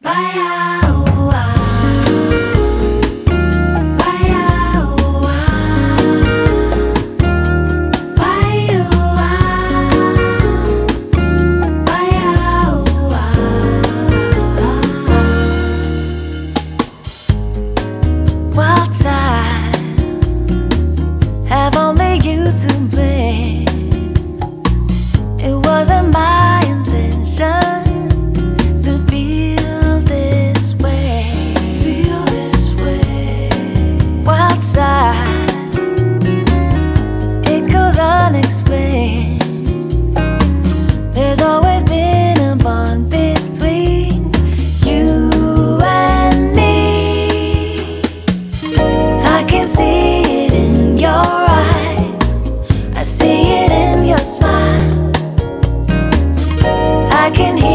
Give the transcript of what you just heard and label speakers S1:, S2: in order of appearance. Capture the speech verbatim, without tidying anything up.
S1: Have only you to blame. It wasn't my intention to feel this way. Feel this way. Wild side, it goes unexplained. There's always been a bond between you and me. I can see it in your eyes, I see it in your smile. I can hear